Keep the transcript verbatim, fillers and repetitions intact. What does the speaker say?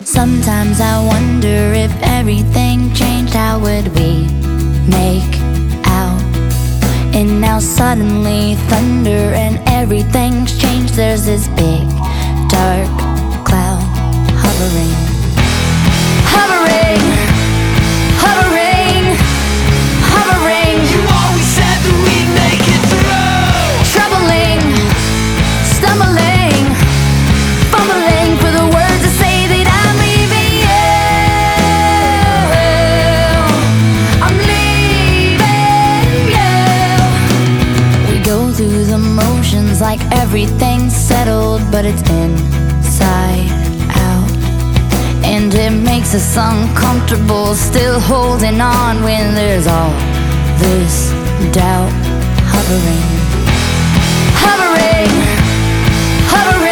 Sometimes I wonder if everything changed, how would we make out? And now suddenly thunder and everything's changed. There's this big dark cloud hovering, hovering, hovering, hovering. You always said that we'd make it through. Troubling, stumbling, fumbling for the words to say that I'm leaving you. I'm leaving you. We go through the motions like everything's settled, but it's inside out. And it makes us uncomfortable, still holding on when there's all this doubt hovering, hovering, hovering.